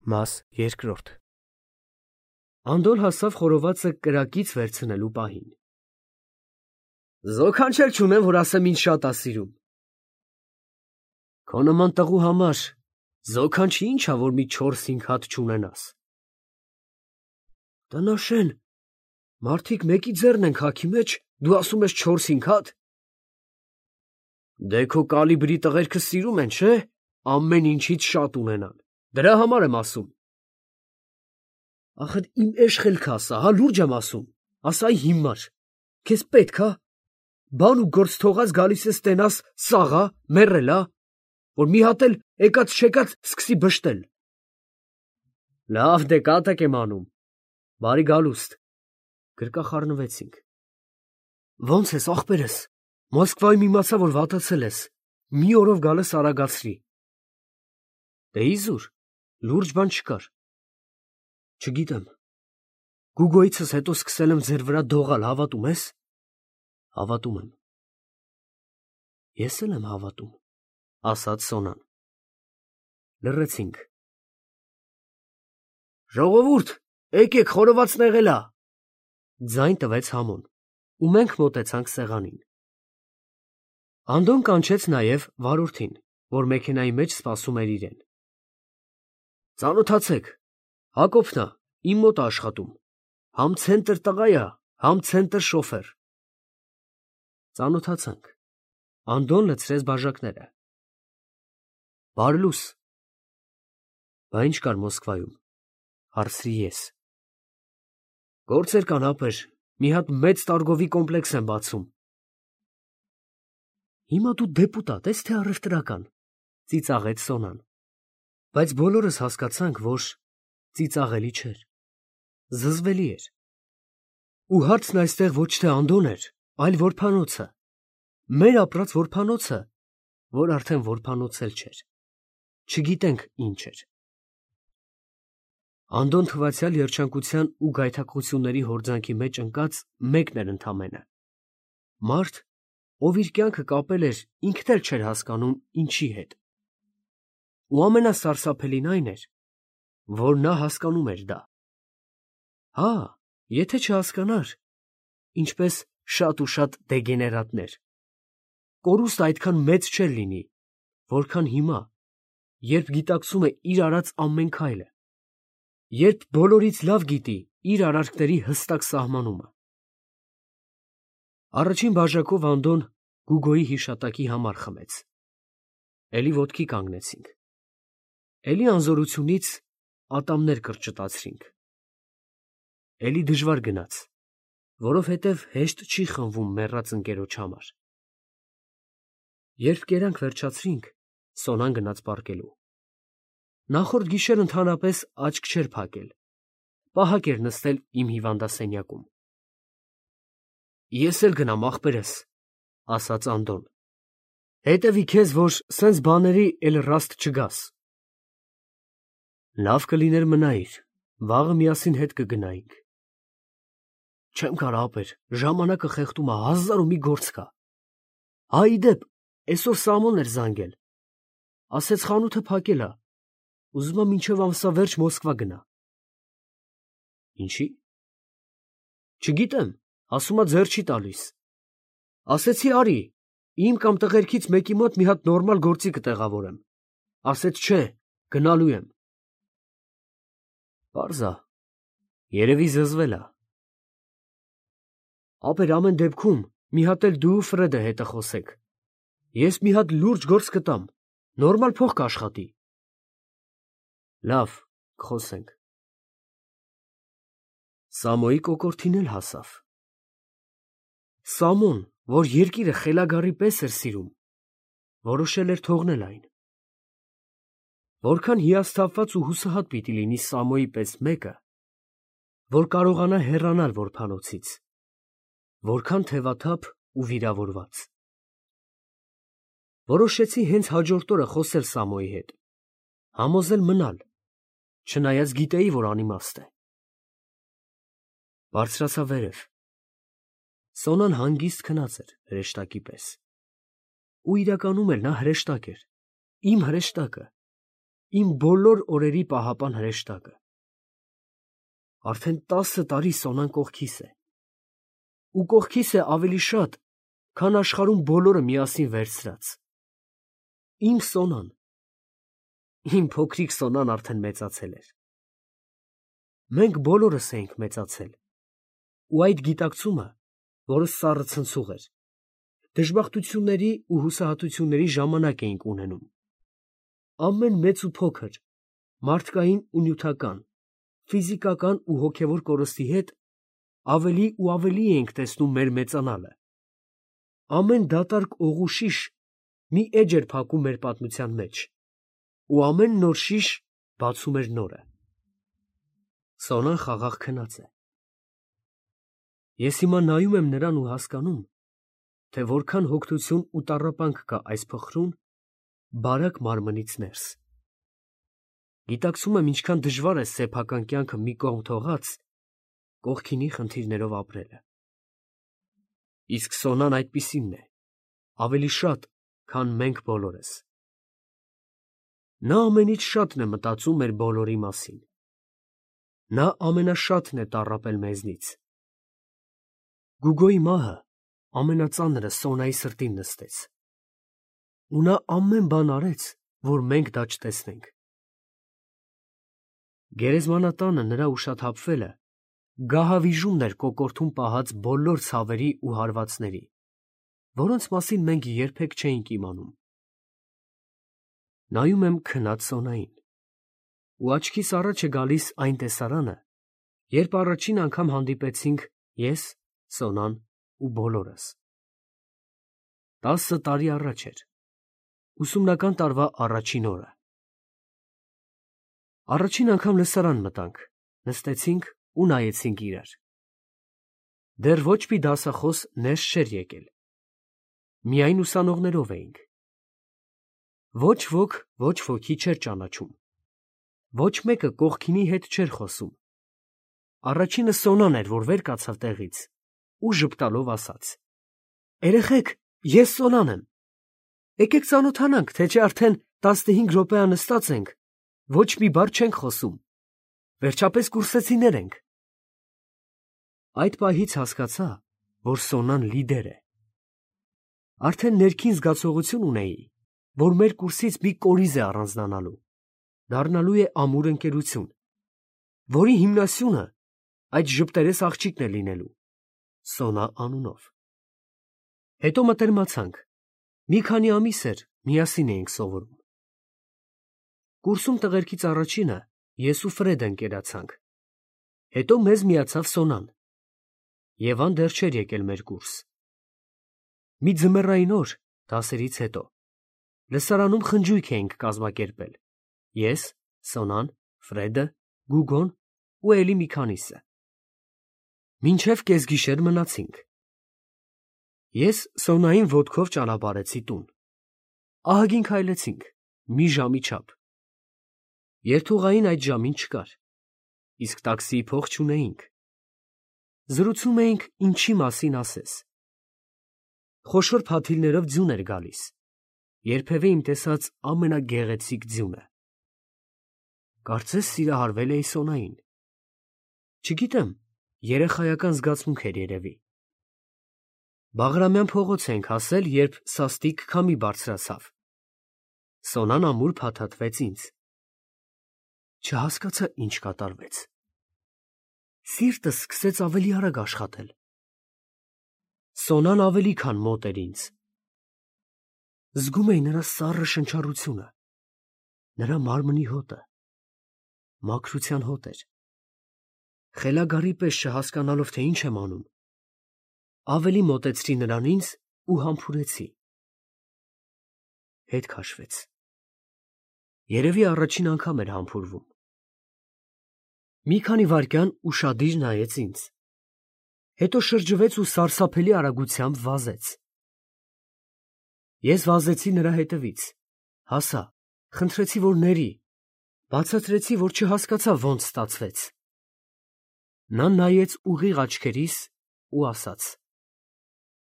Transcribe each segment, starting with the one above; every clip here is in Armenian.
Մաս երկրորդ Անդոն հասավ խորովածը կրակից վերցնելու պահին։ Զոքանչել չունեմ, որ ասեմ ինձ շատ ա սիրում։ Քո նման տղու համար զոքանչի ինչ ա, որ մի 4-5 հատ չունենաս։ Տնաշեն, մարդիկ մեկի ձեռն են քաքի մեջ, դու ասում ես 4-5 հատ։ Դե քո կալիբրի տղերքը սիրում են, չէ՞, ամեն ինչից շատ ունենան։ Դրա համար եմ ասում։ Ախր իմ էշխելքը ասա, հա լուրջ եմ ասում, ասա հիմար, քեզ պետք ա, բան ու գործ թողած գալիս ես տենաս սաղա, մեռելա, որ մի հատ էլ եկած չեկած սկսի բշտել։ Լավ դե կատակ եմ անում, բարի գալուստ, գրկախառնվեցինք։ Ոնց ես ախպերս, Մոսկվայում իմացա, որ վատացել ես, մի օրով գալս արագացրի։ Դե իզուր, լուրջ բան չկար։ Չգիտեմ, Գուգոյիցս հետո սկսել եմ ձեր վրա դողալ, հավատում ես։ Հավատում եմ։ Ես էլ եմ հավատում, ասաց Սոնան։ Լռեցինք։ Ժողովուրդ, եկեք խորովածն եղել ա։ Ձայն տվեց Համոն, ու մենք մոտեցանք սեղանին։ Անդոն կանչեց նաև վարորդին, որ մեքենայի մեջ սպասում էր իրեն։ Ծանոթացեք, Հակոբն ա, իմ մոտ ա աշխատում, համ ցենտր տղա ա, համ ցենտր շոֆեր։ Ծանոթացանք։ Անդոն լցրեց բաժակները։ Բարլուս։ Բա ինչ կար Մոսկվայում, հարցրի ես։ Գործեր կան ապեր, մի հատ մեծ տարգովի կոմպլեքս եմ բացում։ Հիմա դու դեպուտատ ես, թե առևտրական, ծիծաղեց Սոնան, բայց բոլորս հասկացանք, որ ծիծաղելի չէր, զզվելի էր։ Ու հարցն այստեղ ոչ թե Անդոն էր, այլ որբանոցը, մեր ապրած որբանոցը, որ արդեն որբանոց էլ չէր, չգիտենք ինչ էր։ Անդոն թվացյալ երջանկության ու գայթակղությունների հորձանքի մեջ ընկած մեկն էր ընդամենը։ Մարդ, ով իր կյանքը կապել էր, ինքն էլ չէր հասկանում ինչի հետ։ Ու ամենասարսափելին այն էր, որ նա հասկանում էր դա։ Հա, եթե չհասկանար, ինչպես շատ ու շատ դեգեներատներ, կորուստը այդքան մեծ չէր լինի, որքան հիմա, երբ գիտակցում է իր արած ամեն քայլը, երբ բոլորից լավ գիտի իր արարքների հստակ սահմանումը։ Առաջին բաժակով Անդոն Գուգոյի հիշատակի համար խմեց։ Էլի ոտքի կանգնեցինք։ Էլի անզորությունից ատամներ կրճտացրինք։ Էլի դժվար գնաց, որովհետև հեշտ չի խմվում մեռած ընկերոջ համար։ Երբ կերանք վերջացրինք, Սոնան գնաց պառկելու։ Նախորդ գիշեր ընդհանրապես աչք չէր փակել, պահակ էր նստել իմ հիվանդասենյակում։ Ես էլ գնամ ախպերս, ասաց Անդոն։ Հետևի քեզ, որ սենց բաների էլ ռաստ չգաս։ Լավ կլիներ մնայիր, վաղը միասին հետ կգնայինք։ Չեմ կարող ապեր, ժամանակը խեղդում է, 1000 ու մի գործ կա։ Հա իդեպ, այսօր Սամոն էր զանգել։ Ասեց խանութը փակել ա, ուզում ա մինչև ամսավերջ Մոսկվա գնա։ Ինչի՞։ Չգիտեմ, ասում ա ձեռ չի տալիս։ Ասեցի արի, իմ կամ տղերքից մեկի մոտ մի հատ նորմալ գործի կտեղավորեմ։ Ասեց չէ, գնալու եմ։ Պարզ ա, երևի զզվել ա։ Ապեր ամեն դեպքում մի հատ էլ դու Ֆրեդը հետը խոսեք։ Ես մի հատ լուրջ գործ կտամ, նորմալ փող կաշխատի։ Լավ, կխոսենք։ Սամոյի կոկորդին էլ հասավ։ Սամոն, որ երկիրը խելագարի պես էր սիրում, որոշել էր թողնել այն։ Որքան հիասթափված ու հուսահատ պիտի լինի Սամոյի պես մեկը, որ կարողանա հեռանալ որբանոցից, որքան թևաթափ ու վիրավորված։ Որոշեցի հենց հաջորդ օրը խոսել Սամոյի հետ, համոզել մնալ, չնայած գիտեի, որ անիմաստ է։ Բարձրացա վերև։ Սոնան հանգիստ քնած էր հրեշտակի պես։ Ու իրականում էլ նա հրեշտակ էր, իմ հրեշտակը, Իմ բոլոր օրերի պահապան հրեշտակը։ Արդեն 10 տարի Սոնան կողքիս է։ Ու կողքիս է ավելի շատ, քան աշխարհում բոլորը միասին վերցրած։ Իմ Սոնան։ Իմ փոքրիկ Սոնան արդեն մեծացել էր։ Մենք բոլորս էինք մեծացել։ Ու այդ գիտակցումը, որը սառը ցնցուղ էր, դժբախտությունների ու հուսահատությունների ժամանակ էինք ունենում։ Ամեն մեծ ու փոքր, մարդկային ու նյութական, ֆիզիկական ու հոգևոր կորստի հետ ավելի ու ավելի էինք տեսնում մեր մեծանալը։ Ամեն դատարկ օղու շիշ մի էջ էր փակում մեր պատմության մեջ, ու ամեն նոր շիշ բացում էր նորը։ Սոնան խաղաղ քնած է։ Ես հիմա նայում եմ նրան ու հասկանում, թե որքան հոգնություն ու տառապանք կա այս փխրուն, բարակ մարմնից ներս։ Գիտակցում եմ ինչքան դժվար է սեփական կյանքը մի կողմ թողած, կողքինի խնդիրներով ապրելը։ Իսկ Սոնան այդպիսինն է, ավելի շատ, քան մենք բոլորս։ Նա ամենից շատն է մտածում մեր բոլորի մասին։ Նա ամենաշատն է տառապել մեզնից։ Գուգոյի մահը ամենածանրը Սոնայի սրտին նստեց։ Ու նա ամեն բան արեց, որ մենք դա չտեսնենք։ Գերեզմանատանը նրա ուշաթափվելը գահավիժումն էր կոկորդում պահած բոլոր ցավերի ու հարվածների, որոնց մասին մենք երբեք չէինք իմանում։ Նայում եմ քնած Սոնային, ու աչքիս առաջ է գալիս այն տեսարանը, երբ առաջին անգամ հանդիպեցինք ես, Սոնան ու բոլորս։ 10 տարի առաջ էր, ուսումնական տարվա առաջին օրը։ Առաջին անգամ լսարան մտանք, նստեցինք ու նայեցինք իրար։ Դեռ ոչ մի դասախոս ներս չէր եկել։ Միայն ուսանողներով էինք։ Ոչ ոք ոչ ոքի չէր ճանաչում։ Ոչ մեկը կողքինի հետ չէր խոսում։ Առաջինը Սոնան էր, որ վեր կացավ տեղից ու ժպտալով ասաց. «Երեխեք, ես Սոնան եմ։ Եկեք ծանոթանանք, թե չէ արդեն 15 րոպե նստած ենք, ոչ մի բառ չենք խոսում։ Վերջապես կուրսեցիներ ենք»։ Այդ պահից հասկացա, որ Սոնան լիդեր է։ Արդեն ներքին զգացողություն ունեի, որ մեր կուրսից մի կորիզ է առանձնանալու, դառնալու է ամուր ընկերություն, որի հիմնասյունը այդ ժպտերես աղջիկն է լինելու, Սոնա անունով։ Հետո մտերմացանք, մի քանի ամիս էր միասին էինք սովորում։ Կուրսում տղերքից առաջինը ես ու Ֆրեդը ընկերացանք, հետո մեզ միացավ Սոնան։ Եվան դեռ չէր եկել մեր կուրս։ Մի ձմեռային օր, դասերից հետո, լսարանում խնջույք էինք կազմակերպել, ես, Սոնան, Ֆրեդը, Գուգոն ու էլի մի քանիսը։ Մինչև կեսգիշեր մնացինք։ Ես Սոնային ոտքով ճանապարհեցի տուն։ Ահագին քայլեցինք, մի ժամի չափ։ Երթուղային այդ ժամին չկար, իսկ տաքսիի փող չունեինք։ Զրուցում էինք ինչի մասին ասես։ Խոշոր փաթիլներով ձյուն էր գալիս, երբևէ իմ տեսած ամենագեղեցիկ ձյունը։ Կարծես սիրահարվել էի Սոնային։ Չգիտեմ, երեխայական զգացմունք էր երևի։ Բաղրամյան փողոց էինք հասել, երբ սաստիկ քամի բարձրացավ։ Սոնան ամուր փաթաթվեց ինձ։ Չհասկացա ինչ կատարվեց։ Սիրտս սկսեց ավելի արագ աշխատել։ Սոնան ավելի քան մոտ էր ինձ։ Զգում էի նրա սառը շնչառությունը, նրա մարմնի հոտը, մաքրության հոտ էր։ Խելագարի պես չհասկանալով, թե ինչ եմ անում, ավելի մոտեցրի նրան ինձ ու համբուրեցի։ Հետ քաշվեց։ Երևի առաջին անգամ էր համբուրվում։ Մի քանի վայրկյան ուշադիր նայեց ինձ։ Հետո շրջվեց ու սարսափելի արագությամբ վազեց։ Ես վազեցի նրա հետևից, հասա, խնդրեցի, որ ների, բացատրեցի, որ չհասկացա ոնց ստացվեց։ Նա նայեց ուղիղ աչքերիս ու ասաց.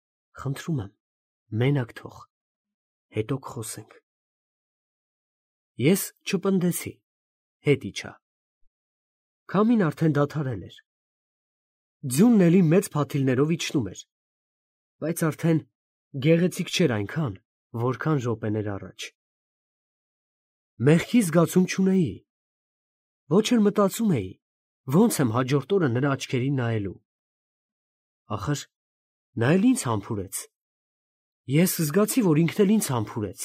«Խնդրում եմ, մենակ թող, հետո կխոսենք»։ Ես չպնդեցի, հետ իջա։ Քամին արդեն դադարել էր։ Ձյունն էլի մեծ փաթիլներով իջնում էր, բայց արդեն գեղեցիկ չէր այնքան, որքան րոպեներ առաջ։ Մեղքի զգացում չունեի, ոչ էլ մտածում էի, ոնց եմ հաջորդ օրը նրա աչքերին նայելու։ Ախր նա էլ ինձ համբուրեց։ Ես զգացի, որ ինքն էլ ինձ համբուրեց։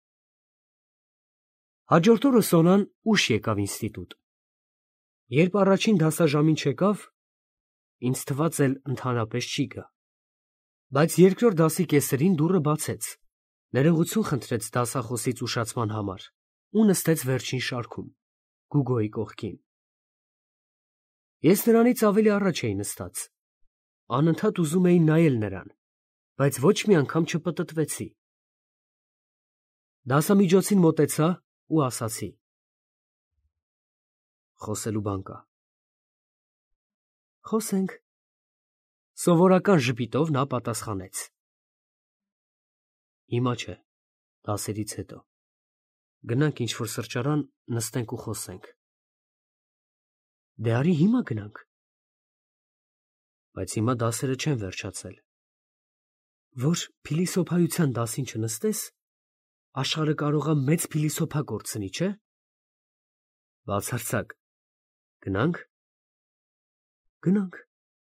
Հաջորդ օրը Սոնան ուշ եկավ ինստիտուտ։ Երբ առաջին դասաժամին չեկավ, ինձ թվաց էլ ընդհանրապես չի գա։ Բայց երկրորդ դասի կեսերին դուռը բացեց, ներողություն խնդրեց դասախոսից ուշացման համար ու նստեց վերջին շարքում, Գուգոյի կողքին։ Ես նրանից ավելի առաջ էի նստած, անընդհատ ուզում էի նայել նրան, բայց ոչ մի անգամ չպտտվեցի։ Դասամիջոցին մոտեցա ու ասացի. Խոսելու բան կա։ Խոսենք։ Սովորական ժպիտով նա պատասխանեց. Հիմա չէ, դասերից հետո։ Գնանք ինչ-որ սրճարան, նստենք ու խոսենք։ Դե արի հիմա գնանք։ Բայց հիմա դասերը չեն վերջացել։ Որ փիլիսոփայության դասին չնստես, աշխարհը կարող է մեծ փիլիսոփա կորցնի, չէ՞։ Բացարձակ։ Գնանք։ Գնանք։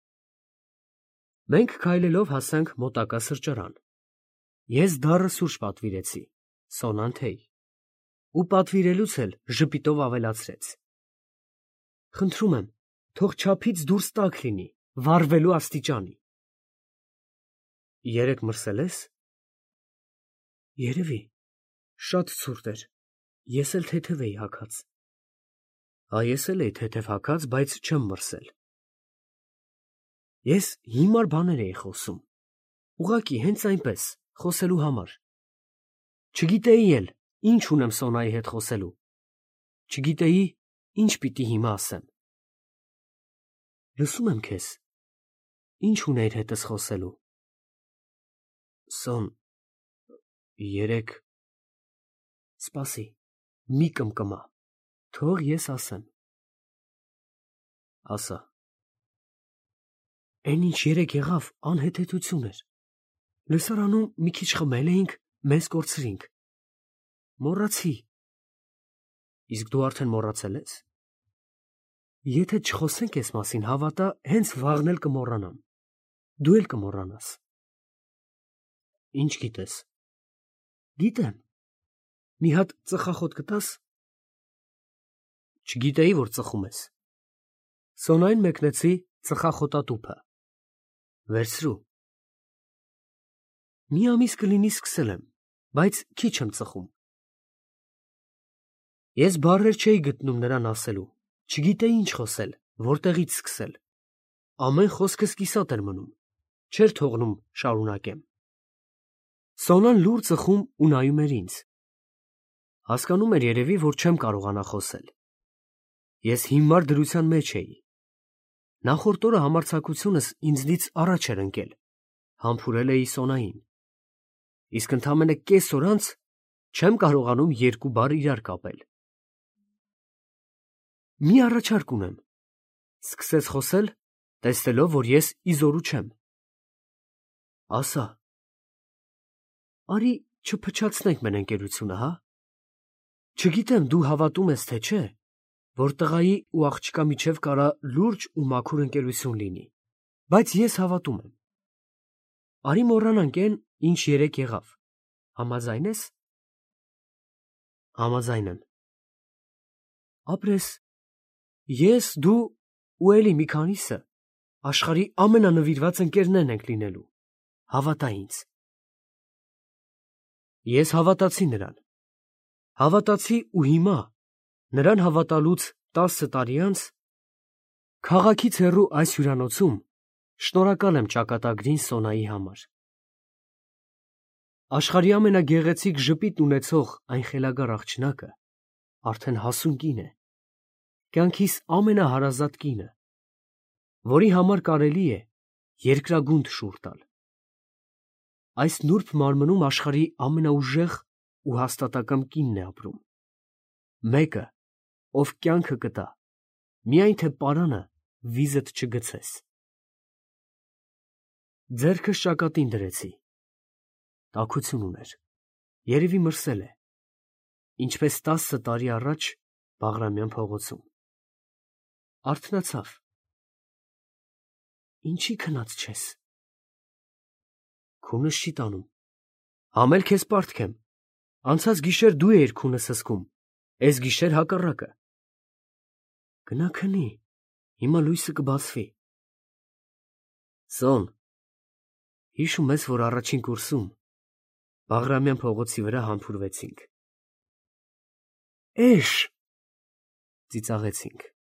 Մենք քայլելով հասանք մոտակա սրճարան։ Ես դառը սուրճ պատվիրեցի, Սոնան թեյ, ու պատվիրելուց էլ ժպիտով ավելացրեց. Խնդրում եմ, թող չափից դուրս տաք լինի, վառվելու աստիճանի։ Երեկ մրսել ես։ Երևի, շատ ցուրտ էր, ես էլ թեթև էի հագած։ Ես էլ էի թեթև հագած, բայց չեմ մրսել։ Ես հիմար բաներ էի խոսում, ուղղակի հենց այնպես, խոսելու համար։ Չգիտեի էլ, ինչ ունեմ Սոնայի հետ խոսելու։ Չգիտեի, ինչ պիտի հիմա ասեմ։ Լսում եմ քեզ։ Ինչ ունեիր հետս խոսելու։ Սոն, երեկ… Սպասի, մի կմկմա, թող ես ասեմ։ Ասա։ Էն ինչ երեկ եղավ, անհեթեթություն էր։ Լսարանում մի քիչ խմել էինք, մեզ կորցրինք։ Մոռացի։ Իսկ դու արդեն մոռացել ես։ Եթե չխոսենք այս մասին, հավատա, հենց վաղն էլ կմոռանամ։ Դու էլ կմոռանաս։ Ինչ գիտես։ Գիտեմ։ Մի հատ ծխախոտ կտաս։ Չգիտեի, որ ծխում ես։ Սոնային մեկնեցի ծխախոտատուփը։ Վերցրու։ Մի ամիս կլինի սկսել եմ, բայց քիչ եմ ծխում։ Ես բառեր չէի գտնում նրան ասելու, չգիտեի ինչ խոսել, որտեղից սկսել։ Ամեն խոսքս կիսատ էր մնում, չէր թողնում շարունակեմ։ Սոնան լուր ծխում ու նայում էր ինձ։ Հասկանում էր երևի, որ չեմ կարողանա խոսել։ Ես հիմար դրության մեջ էի։ Նախորդ օրը համարձակությունս ինձնից առաջ էր ընկել, համբուրել էի Սոնային։ Իսկ ընդամենը կես օր անց չեմ կարողանում երկու բառ իրար կապել։ Մի առաջարկ ունեմ, սկսեց խոսել, տեսնելով, որ ես իզորու չեմ։ Ասա։ Արի չփչացնենք մեր ընկերությունը, հա։ Չգիտեմ դու հավատում ես, թե չէ, որ տղայի ու աղջկա միջև կարա լուրջ ու մաքուր ընկերություն լինի, բայց ես հավատում եմ։ Արի մոռանանք այն, ինչ երեկ եղավ։ Համաձայն ես։ Համաձայն եմ։ Ապրես, ես, դու ու էլի մի քանիսը աշխարհի ամենանվիրված ընկերներն ենք լինելու։ Հավատա ինձ։ Ես հավատացի նրան։ Հավատացի ու հիմա, նրան հավատալուց 10 տարի անց, քաղաքից հեռու այս հյուրանոցում շնորհակալ եմ ճակատագրին Սոնայի համար։ Աշխարհի ամենագեղեցիկ ժպիտն ունեցող այն խելագար աղջնակը արդեն հասուն կին է, կյանքիս ամենահարազատ կինը, որի համար կարելի է երկրագունդ շուռ տալ։ Այս նուրբ մարմնում աշխարհի ամենաուժեղ ու հաստատակամ կինն է ապրում։ Մեկը, ով կյանքը կտա, միայն թե պարանը վիզդ չգցես։ Ձեռքս ճակատին դրեցի։ Տաքություն ուներ, երևի մրսել է, ինչպես 10 տարի առաջ Բաղրամյան փողոցում։ Արթնացավ։ Ինչի քնած չես։ Քունս չի տանում։ Համել քեզ պարտք եմ։ Անցած գիշեր դու էիր քունս հսկում, էս գիշեր հակառակը։ Գնա քնի, հիմա լույսը կբացվի։ Սոն, հիշում ես, որ առաջին կուրսում Բաղրամյան փողոցի վրա համբուրվեցինք։ Էշ, ծիծաղեցինք։